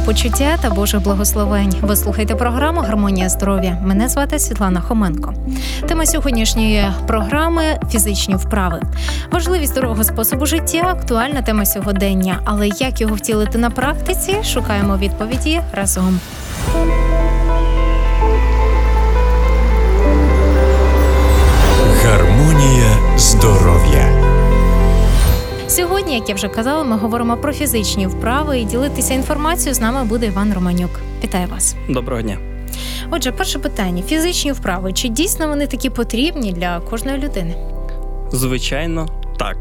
самопочуття та Божих благословень. Ви слухаєте програму «Гармонія здоров'я». Мене звати Світлана Хоменко. Тема сьогоднішньої програми – фізичні вправи. Важливість здорового способу життя – актуальна тема сьогодення. Але як його втілити на практиці? Шукаємо відповіді разом. Гармонія здоров'я. Сьогодні, як я вже казала, ми говоримо про фізичні вправи, і ділитися інформацією з нами буде Іван Романюк. Вітаю вас. Доброго дня. Отже, перше питання. Фізичні вправи. Чи дійсно вони такі потрібні для кожної людини? Звичайно, так.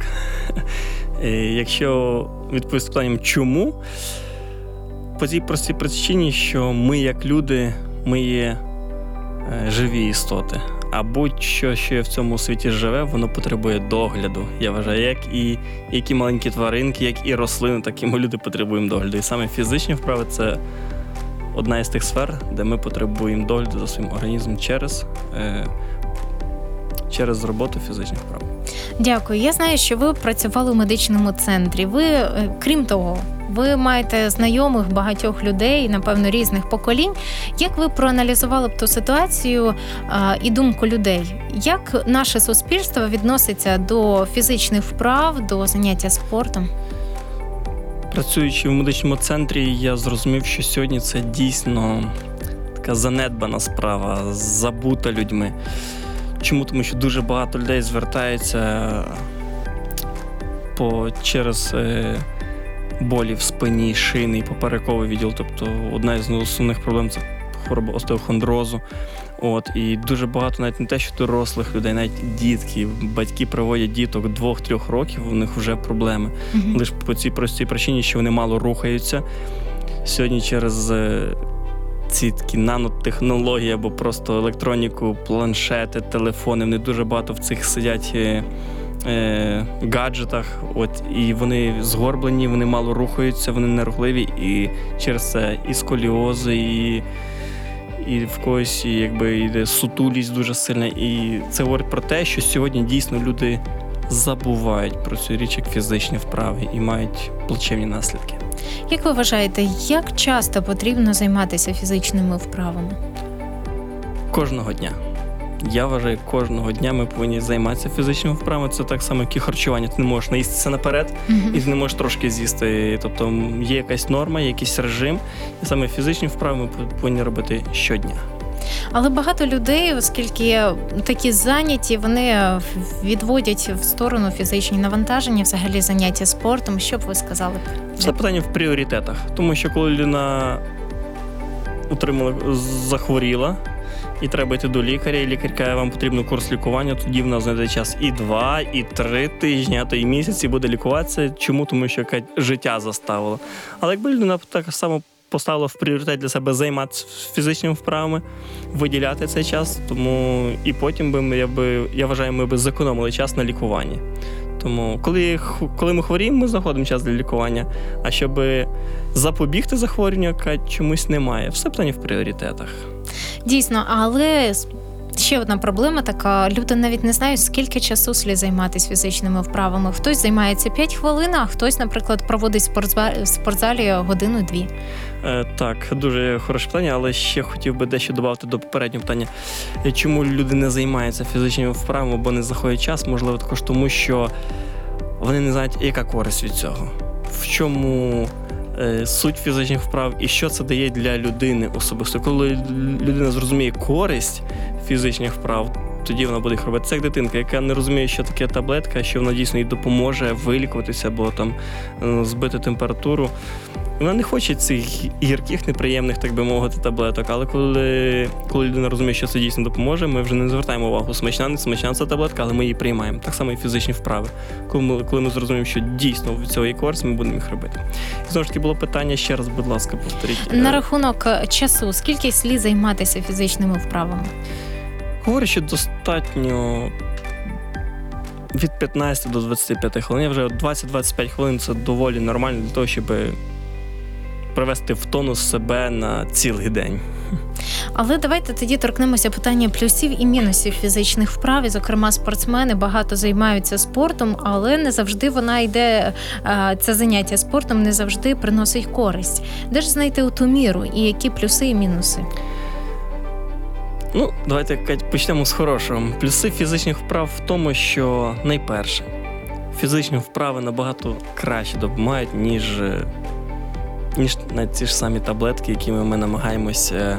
Якщо відповісти питанням «чому?», по цій простій причині, що ми, як люди, ми є живі істоти. А будь-що, що в цьому світі живе, воно потребує догляду. Я вважаю, як і маленькі тваринки, як і рослини, так і ми люди потребуємо догляду. І саме фізичні вправи – це одна із тих сфер, де ми потребуємо догляду за своїм організмом через роботу фізичних вправ. Дякую. Я знаю, що ви працювали у медичному центрі. Ви, крім того, ви маєте знайомих багатьох людей, напевно, різних поколінь. Як ви проаналізували б ту ситуацію і думку людей? Як наше суспільство відноситься до фізичних вправ, до заняття спортом? Працюючи в медичному центрі, я зрозумів, що сьогодні це дійсно така занедбана справа, забута людьми. Чому? Тому що дуже багато людей звертаються через болі в спині, шийний, поперековий відділ. Тобто одна із основних проблем – це хвороба остеохондрозу. І дуже багато, навіть не те, що дорослих людей, навіть дітки, батьки приводять діток 2-3 років, у них вже проблеми. Лише по цій простій причині, що вони мало рухаються. Сьогодні через ці такі нанотехнології або просто електроніку, планшети, телефони, вони дуже багато в цих сидять гаджетах, і вони згорблені, вони мало рухаються, вони нерухливі, і через це і сколіози, і в когось йде сутулість дуже сильна. І це говорить про те, що сьогодні дійсно люди забувають про цю річ як фізичні вправи і мають плачевні наслідки. Як ви вважаєте, як часто потрібно займатися фізичними вправами? Кожного дня. Я вважаю, кожного дня ми повинні займатися фізичними вправами. Це так само, як і харчування. Ти не можеш наїстися наперед, і ти не можеш трошки з'їсти. Тобто є якась норма, якийсь режим, і саме фізичні вправи ми повинні робити щодня. Але багато людей, оскільки такі зайняті, вони відводять в сторону фізичні навантаження, взагалі заняття спортом. Що б ви сказали? Це питання в пріоритетах. Тому що коли людина захворіла, і треба йти до лікаря, і лікар каже, вам потрібен курс лікування, тоді в нас знайде час і 2, і 3 тижні, а то і місяць, і буде лікуватися. Чому? Тому що життя заставило. Але якби людина так само поставила в пріоритет для себе займатися фізичними вправами, виділяти цей час, тому і потім я вважаю, ми б зекономили час на лікуванні. Тому коли ми хворіємо, ми знаходимо час для лікування, а щоб запобігти захворюванню, чомусь немає. Все питання в пріоритетах. Дійсно, але ще одна проблема така, люди навіть не знають, скільки часу слід займатися фізичними вправами. Хтось займається 5 хвилин, а хтось, наприклад, проводить в спортзалі годину-дві. Так, дуже хороше питання, але ще хотів би дещо додати до попереднього питання. Чому люди не займаються фізичними вправами, або не знаходять час? Можливо, також тому, що вони не знають, яка користь від цього. В чому суть фізичних вправ і що це дає для людини особисто. Коли людина зрозуміє користь фізичних вправ, тоді вона буде їх робити. Це як дитинка, яка не розуміє, що таке таблетка, що вона дійсно їй допоможе вилікуватися або збити температуру. Вона не хоче цих гірких, неприємних, так би мовити, таблеток, але коли людина розуміє, що це дійсно допоможе, ми вже не звертаємо увагу, смачна, не смачна ця таблетка, але ми її приймаємо. Так само і фізичні вправи. Коли ми зрозуміємо, що дійсно від цього є користь, ми будемо їх робити. І знову ж таки було питання, ще раз, будь ласка, повторіть. На рахунок часу, скільки слід займатися фізичними вправами? Говорю, що достатньо від 15 до 25 хвилин. Я вже 20-25 хвилин – це доволі нормально для того, щоб привести в тонус себе на цілий день. Але давайте тоді торкнемося питання плюсів і мінусів фізичних вправ. І, зокрема, спортсмени багато займаються спортом, але не завжди вона йде, це заняття спортом не завжди приносить користь. Де ж знайти ту міру і які плюси і мінуси? Ну, давайте, Кать, почнемо з хорошого. Плюси фізичних вправ в тому, що найперше, фізичні вправи набагато краще допомагають, ніж навіть ці ж самі таблетки, якими ми намагаємося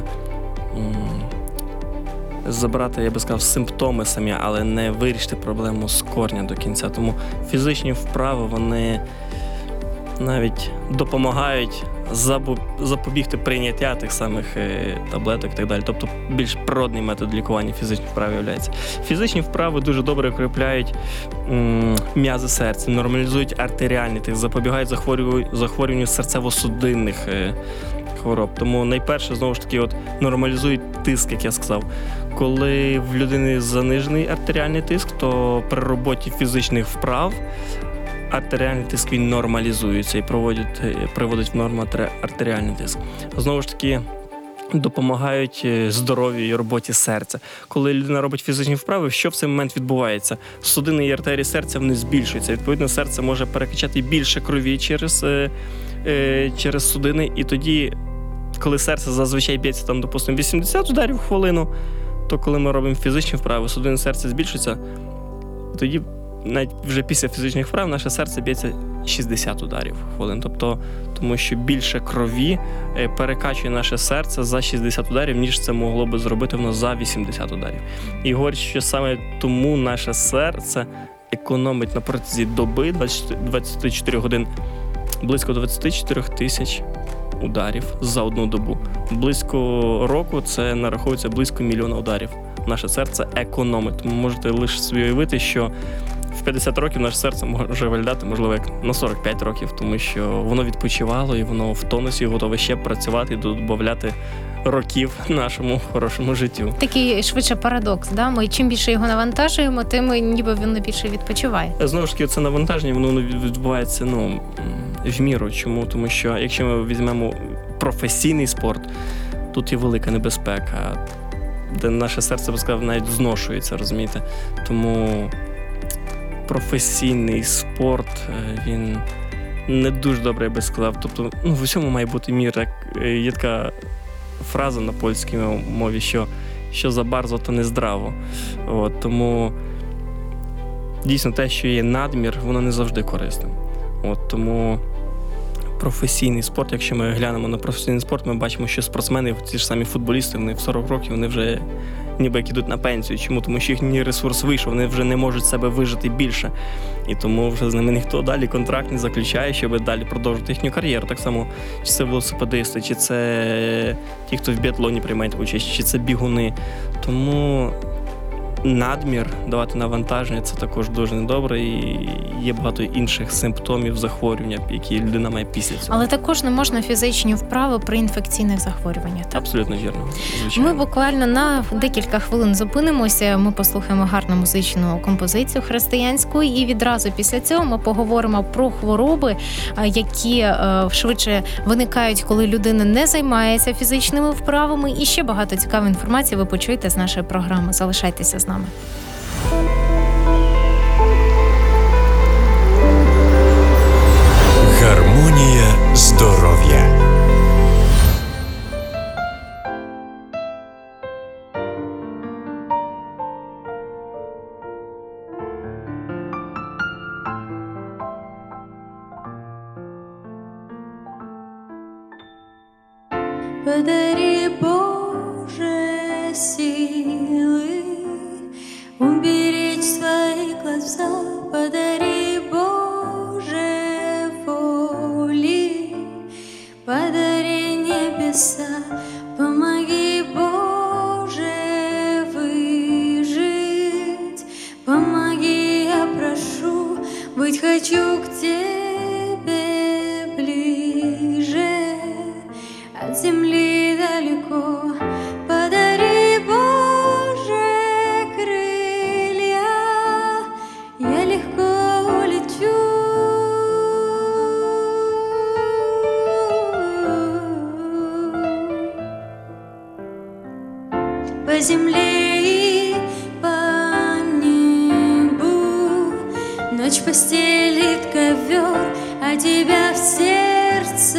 забрати, я би сказав, симптоми самі, але не вирішити проблему з корня до кінця. Тому фізичні вправи, вони навіть допомагають запобігти прийняття тих самих таблеток і так далі. Тобто більш природний метод лікування фізичних вправ являється. Фізичні вправи дуже добре укріпляють м'язи серця, нормалізують артеріальний тиск, запобігають захворюванню серцево-судинних хвороб. Тому найперше, знову ж таки, нормалізують тиск, як я сказав. Коли в людини занижений артеріальний тиск, то при роботі фізичних вправ артеріальний тиск він нормалізується і приводить в норму артеріальний тиск. Знову ж таки, допомагають здоров'ю і роботі серця. Коли людина робить фізичні вправи, що в цей момент відбувається? Судини і артерії серця вони збільшуються. Відповідно, серце може перекачати більше крові через судини. І тоді, коли серце зазвичай б'ється, допустимо, 80 ударів в хвилину, то коли ми робимо фізичні вправи, судини серця збільшуються, тоді навіть вже після фізичних вправ наше серце б'ється 60 ударів в хвилину. Тобто, тому що більше крові перекачує наше серце за 60 ударів, ніж це могло би зробити воно за 80 ударів. І говорять, що саме тому наше серце економить на протязі доби 24 годин близько 24 тисяч ударів за одну добу. Близько року це нараховується близько 1 мільйона ударів. Наше серце економить. Тому можете лише собі уявити, що в 50 років наше серце може виглядати, можливо, як на 45 років, тому що воно відпочивало і воно в тонусі готове ще працювати і додати років нашому хорошому життю. Такий швидше парадокс, да? Ми чим більше його навантажуємо, тим ніби він більше відпочиває. Знову ж таки, це навантаження, воно відбувається в міру. Чому? Тому що якщо ми візьмемо професійний спорт, тут є велика небезпека, де наше серце, я б сказав, навіть зношується, розумієте? Тому професійний спорт, він не дуже добре, я би сказав. Тобто, в усьому має бути міра. Є така фраза на польській мові, що за bardzo, то не здраво. Тому дійсно те, що є надмір, воно не завжди корисне. Тому професійний спорт, якщо ми глянемо на професійний спорт, ми бачимо, що спортсмени, ці ж самі футболісти, вони в 40 років, вони вже ніби як ідуть на пенсію. Чому? Тому що їхній ресурс вийшов, вони вже не можуть себе вижити більше. І тому вже з ними ніхто далі контракт не заключає, щоб далі продовжити їхню кар'єру. Так само, чи це велосипедисти, чи це ті, хто в біатлоні приймають участь, чи це бігуни. Тому надмір, давати навантаження – це також дуже недобре, і є багато інших симптомів захворювання, які людина має після цього. Але також не можна фізичні вправи при інфекційних захворюваннях. Так? Абсолютно вірно. Звичайно. Ми буквально на декілька хвилин зупинимося, ми послухаємо гарну музичну композицію християнську, і відразу після цього ми поговоримо про хвороби, які швидше виникають, коли людина не займається фізичними вправами, і ще багато цікавої інформації ви почуєте з нашої програми. Залишайтеся з нами. Гармонія здоров'я. Подари, Боже, силы уберечь свои глаза, подари, Боже, воли, подари небеса, помоги, Боже, выжить, помоги, я прошу, быть хочу к Тебе ближе, от земли далеко, подари, Боже, крылья, я легко улечу. аллеи по небу. Ночь постелит ковер, а тебя в сердце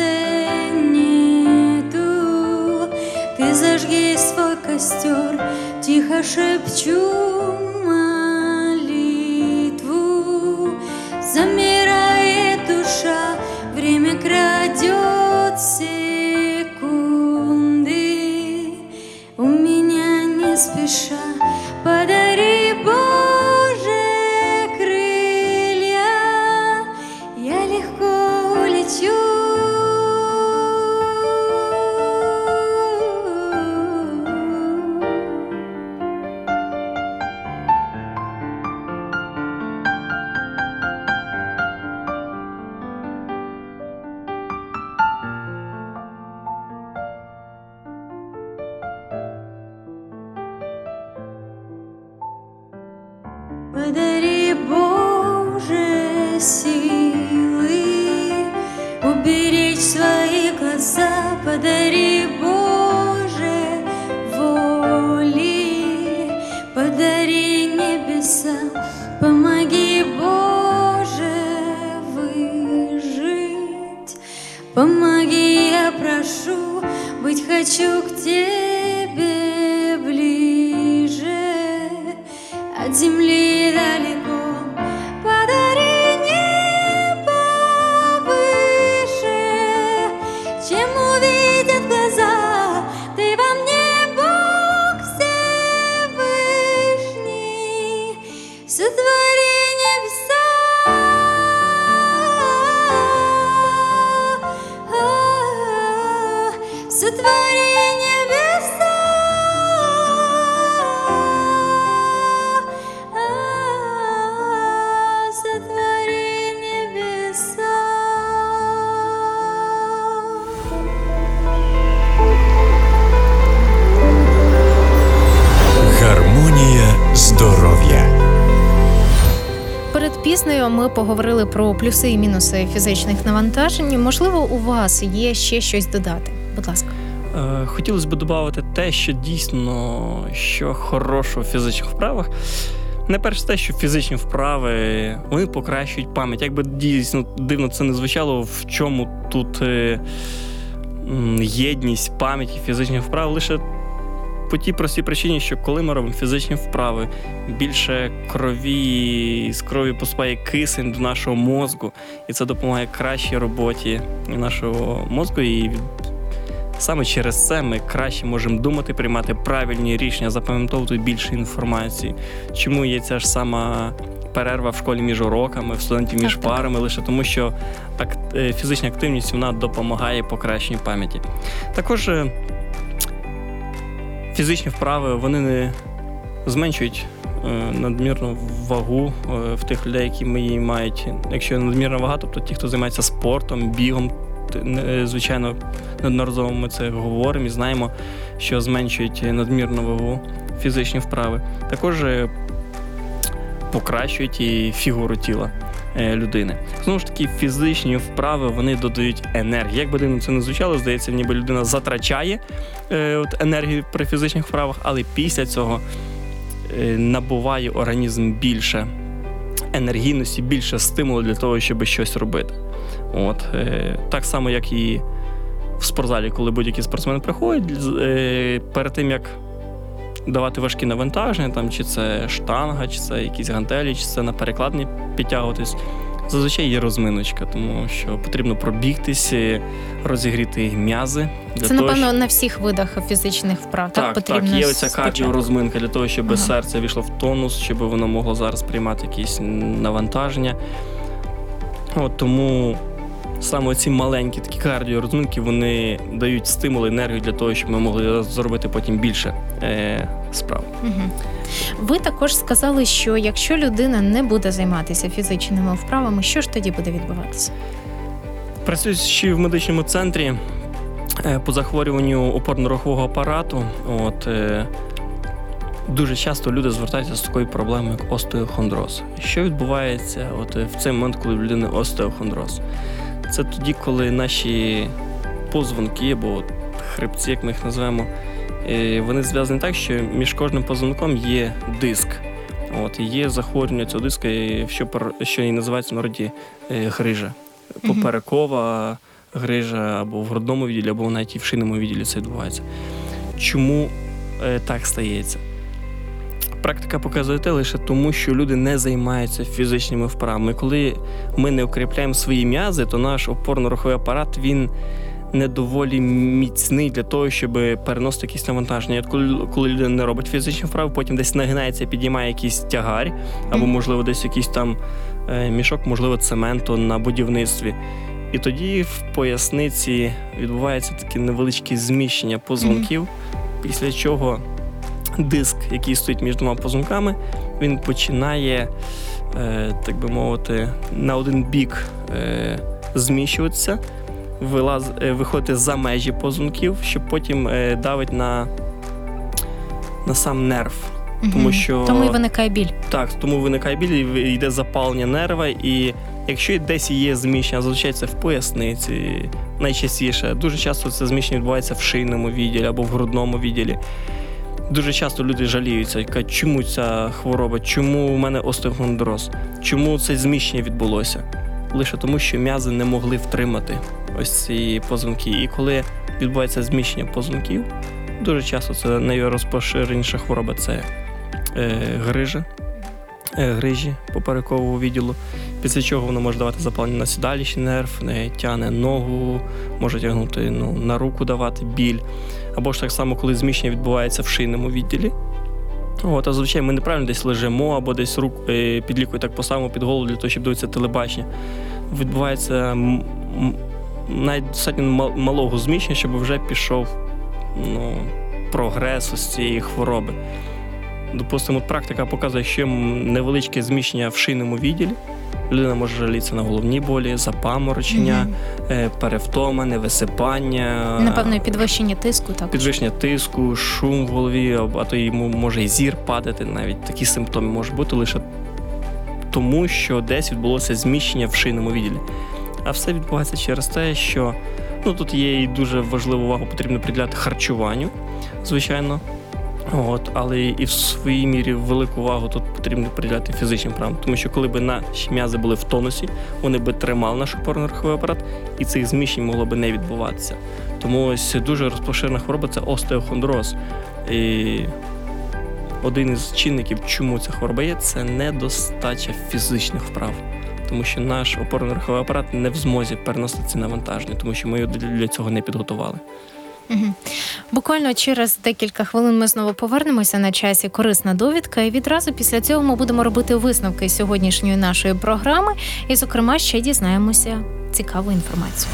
нету. Ты зажги свой костер, тихо шепчу молитву. Замирает душа, время крадет секунды. У меня не спеша подари, Боже, крылья, я легко улечу. Подари, Боже, силы уберечь свои глаза, подари, Боже, воли, подари небеса, помоги, Боже, выжить, помоги, я прошу, быть хочу к Тебе ближе. От земли далеко, подари небо выше, чем увидят глаза. Ты во мне, Бог Всевышний, сотвори небеса. Сотвори небеса. Гармонія здоров'я. Перед піснею ми поговорили про плюси і мінуси фізичних навантажень. Можливо, у вас є ще щось додати? Будь ласка. Хотілося б додати те, що дійсно, що хорошого в фізичних вправах. Найперше те, що фізичні вправи, вони покращують пам'ять. Як би дійсно дивно це не звучало, в чому тут єдність пам'яті фізичних вправ, лише по тій простій причині, що коли ми робимо фізичні вправи, більше крові, з крові поступає кисень до нашого мозку, і це допомагає кращій роботі нашого мозку, і саме через це ми краще можемо думати, приймати правильні рішення, запам'ятовувати більше інформації. Чому є ця ж сама перерва в школі між уроками, в студентів між парами, лише тому, що фізична активність вона допомагає покращенню пам'яті. Також фізичні вправи, вони не зменшують надмірну вагу в тих людей, які її мають. Якщо надмірна вага, тобто ті, хто займається спортом, бігом, звичайно, неодноразово ми це говоримо і знаємо, що зменшують надмірну вагу фізичні вправи. Також покращують і фігуру тіла людини. Знову ж таки, фізичні вправи, вони додають енергію. Як би дивно це не звучало, здається, ніби людина затрачає енергію при фізичних вправах, але після цього набуває організм більше енергійності, більше стимулу для того, щоб щось робити. Так само, як і в спортзалі, коли будь-які спортсмени приходять, перед тим, як давати важкі навантаження, чи це штанга, чи це якісь гантелі, чи це на перекладні підтягуватись, зазвичай є розминочка, тому що потрібно пробігтися, розігріти м'язи. Це, напевно, на всіх видах фізичних вправ. Так, є оця кардіорозминка для того, щоб серце війшло в тонус, щоб воно могло зараз приймати якісь навантаження. Тому саме ці маленькі такі кардіорозминки, вони дають стимул, енергію для того, щоб ми могли зробити потім більше справ. Ви також сказали, що якщо людина не буде займатися фізичними вправами, що ж тоді буде відбуватися? Працюючи в медичному центрі по захворюванню опорно-рухового апарату, дуже часто люди звертаються з такою проблемою, як остеохондроз. Що відбувається в цей момент, коли в людини остеохондроз? Це тоді, коли наші позвонки або хребці, як ми їх називаємо, Вони зв'язані так, що між кожним позвонком є диск. І є захворювання цього диска, що і називається в народі грижа. Поперекова грижа або в грудному відділі, або навіть і в шийному відділі це відбувається. Чому так стається? Практика показує те лише тому, що люди не займаються фізичними вправами. Коли ми не укріпляємо свої м'язи, то наш опорно-руховий апарат, він не доволі міцний для того, щоб переносити якісь навантаження. Коли людина не робить фізичні вправи, потім десь нагинається, підіймає якийсь тягар, або, можливо, десь якийсь там мішок, можливо, цементу на будівництві. І тоді в поясниці відбувається таке невеличке зміщення позвонків, після чого диск, який стоїть між двома позвонками, він починає, так би мовити, на один бік зміщуватися, виходити за межі позвонків, щоб потім давить на сам нерв. Тому і виникає біль. Так, тому виникає біль, і йде запалення нерва, і якщо десь є зміщення, зазвичай це в поясниці, найчастіше. Дуже часто це зміщення відбувається в шийному відділі або в грудному відділі. Дуже часто люди жаліються, кажуть, чому ця хвороба, чому у мене остеохондроз, чому це зміщення відбулося. Лише тому, що м'язи не могли втримати ось ці позвонки. І коли відбувається зміщення позвонків, дуже часто це найрозпоширеніша хвороба – це грижі поперекового відділу, після чого воно може давати запалення на сідалічний нерв, тягне ногу, може тягнути на руку, давати біль. Або ж так само, коли зміщення відбувається в шийному відділі. А зазвичай ми неправильно десь лежимо, або десь під лікою так поставимо під голову для того, щоб дивитися телебачення. Відбувається навіть достатньо малого зміщення, щоб вже пішов прогрес із цієї хвороби. Допустимо, практика показує, що є невеличке зміщення в шийному відділі. Людина може жалітися на головні болі, запаморочення, перевтома, невисипання. Напевно, і підвищення тиску також. Підвищення тиску, шум в голові, а то йому може і зір падати. Навіть такі симптоми можуть бути лише тому, що десь відбулося зміщення в шийному відділі. А все відбувається через те, що тут є і дуже важливу увагу потрібно приділяти харчуванню, звичайно. Але і в своїй мірі велику увагу тут потрібно приділяти фізичним вправам. Тому що коли б наші м'язи були в тонусі, вони б тримали наш опорно-руховий апарат, і цих зміщень могло б не відбуватися. Тому ось дуже розпоширена хвороба – це остеохондроз. І один із чинників, чому ця хвороба є, це недостача фізичних вправ. Тому що наш опорно-руховий апарат не в змозі переносити ці навантаження, тому що ми його для цього не підготували. Буквально через декілька хвилин ми знову повернемося на часі «Корисна довідка», і відразу після цього ми будемо робити висновки сьогоднішньої нашої програми і, зокрема, ще дізнаємося цікаву інформацію.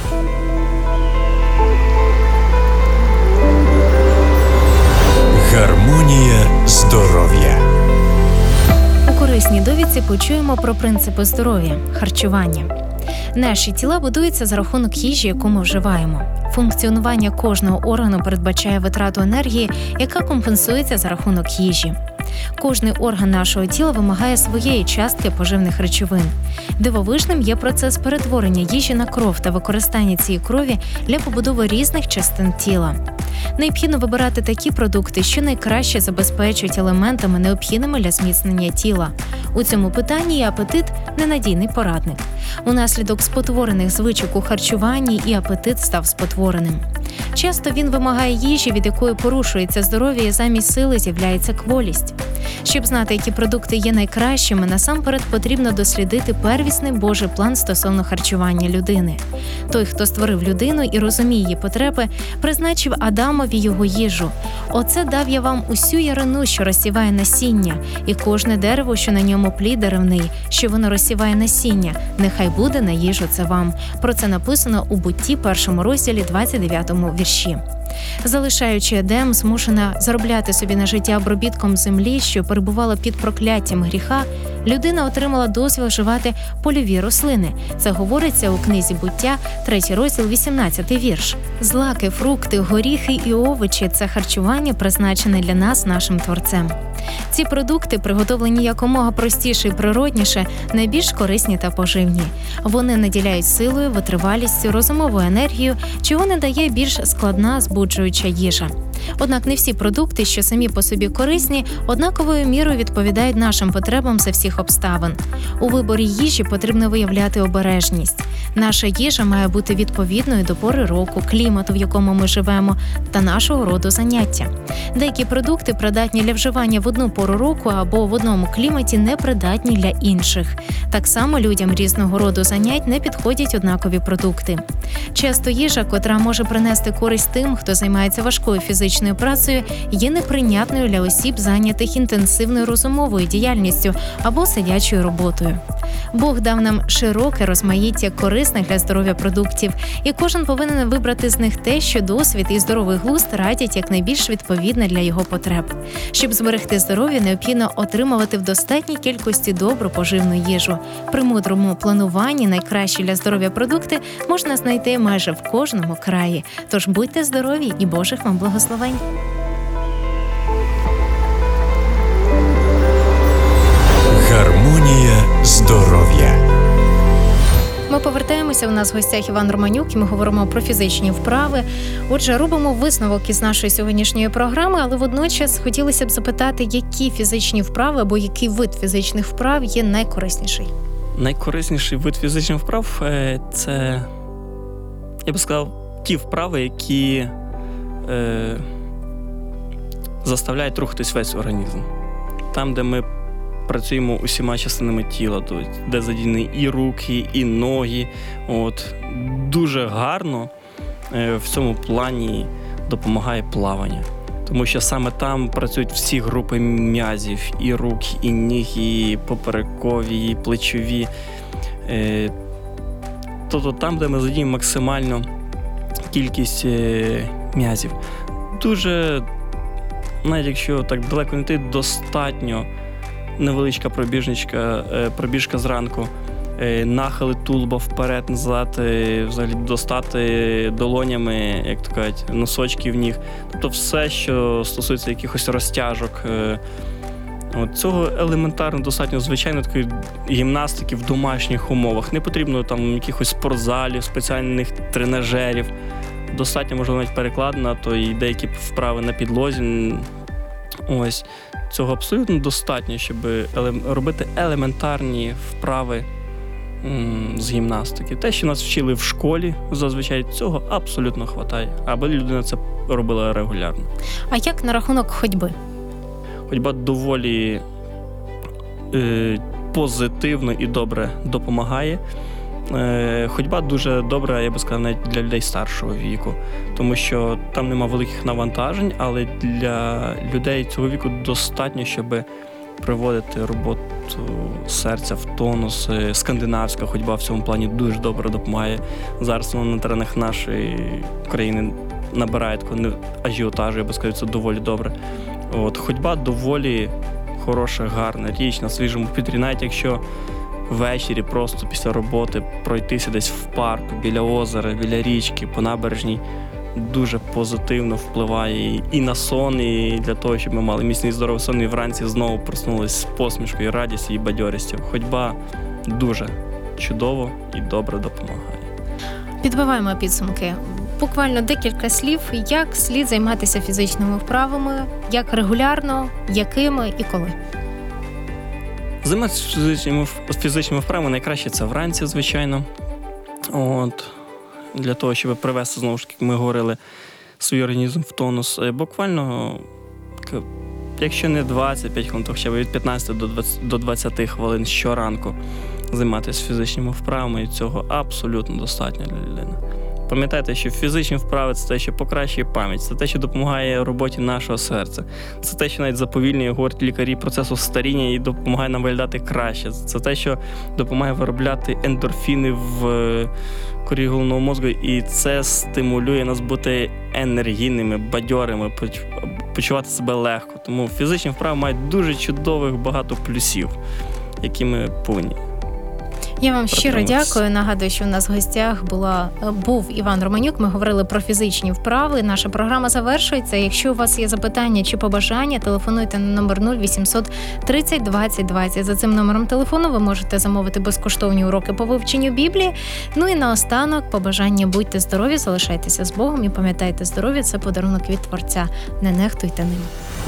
Гармонія здоров'я. У «Корисній довідці» почуємо про принципи здоров'я – харчування. Наші тіла будуються за рахунок їжі, яку ми вживаємо. Функціонування кожного органу передбачає витрату енергії, яка компенсується за рахунок їжі. Кожний орган нашого тіла вимагає своєї частки поживних речовин. Дивовижним є процес перетворення їжі на кров та використання цієї крові для побудови різних частин тіла. Необхідно вибирати такі продукти, що найкраще забезпечують елементами, необхідними для зміцнення тіла. У цьому питанні і апетит – ненадійний порадник. Унаслідок спотворених звичок у харчуванні і апетит став спотвореним. Часто він вимагає їжі, від якої порушується здоров'я, і замість сили з'являється кволість. Щоб знати, які продукти є найкращими, насамперед потрібно дослідити первісний Божий план стосовно харчування людини. Той, хто створив людину і розуміє її потреби, призначив Адамові його їжу. «Оце дав я вам усю ярину, що розсіває насіння, і кожне дерево, що на ньому плід деревний, що воно розсіває насіння, нехай буде на їжу це вам». Про це написано у Бутті, 1 розділі, 29 вірші. Залишаючи Едем, змушена заробляти собі на життя обробітком землі, що перебувала під прокляттям гріха, людина отримала дозвіл вживати польові рослини. Це говориться у книзі Буття, 3 розділ, 18 вірш. Злаки, фрукти, горіхи і овочі – це харчування, призначене для нас нашим Творцем. Ці продукти, приготовлені якомога простіше і природніше, найбільш корисні та поживні. Вони наділяють силою, витривалістю, розумовою енергією, чого не дає більш складна збуджуюча їжа. Однак не всі продукти, що самі по собі корисні, однаковою мірою відповідають нашим потребам за всіх обставин. У виборі їжі потрібно виявляти обережність. Наша їжа має бути відповідною до пори року, клімату, в якому ми живемо, та нашого роду заняття. Деякі продукти придатні для вживання в одну пору року або в одному кліматі, не придатні для інших. Так само людям різного роду занять не підходять однакові продукти. Часто їжа, котра може принести користь тим, хто займається важкою фізичною працею, є неприйнятною для осіб, зайнятих інтенсивною розумовою діяльністю або сидячою роботою. Бог дав нам широке розмаїття корисних для здоров'я продуктів, і кожен повинен вибрати з них те, що досвід і здоровий глузд радять якнайбільш відповідне для його потреб. Щоб зберегти здоров'я, необхідно отримувати в достатній кількості добру поживну їжу. При мудрому плануванні найкращі для здоров'я продукти можна знайти майже в кожному краї. Тож будьте здорові і Божих вам благословень! Гармонія здоров'я. Ми повертаємося, у нас в гостях Іван Романюк, і ми говоримо про фізичні вправи. Отже, робимо висновок із нашої сьогоднішньої програми, але водночас хотілося б запитати, які фізичні вправи або який вид фізичних вправ є найкорисніший? Найкорисніший вид фізичних вправ – це, я би сказав, ті вправи, які заставляють рухатись весь організм. Там, де ми працюємо усіма частинами тіла, де задіяні і руки, і ноги. Дуже гарно в цьому плані допомагає плавання. Тому що саме там працюють всі групи м'язів, і рук, і ніг, і поперекові, і плечові. Тобто там, де ми задіємо максимальну кількість м'язів. Дуже, навіть якщо так далеко не йти, достатньо невеличка пробіжка зранку, нахили тулуба вперед-назад, взагалі достати долонями, як то кажуть, носочків ніг. Тобто все, що стосується якихось розтяжок. Цього елементарно достатньо, звичайно, такої гімнастики в домашніх умовах. Не потрібно там якихось спортзалів, спеціальних тренажерів. Достатньо, можливо, навіть перекладена, то і деякі вправи на підлозі. Цього абсолютно достатньо, щоб робити елементарні вправи з гімнастики. Те, що нас вчили в школі, зазвичай цього абсолютно вистачає, аби людина це робила регулярно. А як на рахунок ходьби? Ходьба доволі позитивно і добре допомагає. Ходьба дуже добра, я би сказав, навіть для людей старшого віку, тому що там нема великих навантажень, але для людей цього віку достатньо, щоб приводити роботу серця в тонус. Скандинавська ходьба в цьому плані дуже добре допомагає. Зараз на теренах нашої країни набирає такого ажіотажу, я би сказав, це доволі добре. Ходьба доволі хороша, гарна річ на свіжому повітрі, навіть якщо ввечері просто після роботи пройтися десь в парку, біля озера, біля річки, по набережній, дуже позитивно впливає і на сон, і для того, щоб ми мали міцний здоровий сон, і вранці знову проснулись з посмішкою, радістю і бадьорістю. Ходьба дуже чудово і добре допомагає. Підбиваємо підсумки. Буквально декілька слів, як слід займатися фізичними вправами, як регулярно, якими і коли. Займатися фізичними вправами найкраще це вранці, звичайно. Для того, щоб привести, знову ж таки, як ми говорили, свій організм в тонус. Буквально, якщо не 25 хвилин, то хоча б від 15 до 20 хвилин щоранку займатися фізичними вправами, і цього абсолютно достатньо для людини. Пам'ятайте, що фізичні вправи – це те, що покращує пам'ять, це те, що допомагає роботі нашого серця. Це те, що навіть заповільнює, говорять лікарі, процесу старіння і допомагає нам виглядати краще. Це те, що допомагає виробляти ендорфіни в корі головного мозку, і це стимулює нас бути енергійними, бадьорими, почувати себе легко. Тому фізичні вправи мають дуже чудових багато плюсів, які ми повинні. Я вам щиро протримуватися. дякую. Нагадую, що у нас в гостях був Іван Романюк. Ми говорили про фізичні вправи. Наша програма завершується. Якщо у вас є запитання чи побажання, телефонуйте на номер 0800 30 20 20. За цим номером телефону ви можете замовити безкоштовні уроки по вивченню Біблії. Ну і наостанок побажання: будьте здорові, залишайтеся з Богом і пам'ятайте, здоров'я – це подарунок від Творця. Не нехтуйте ним.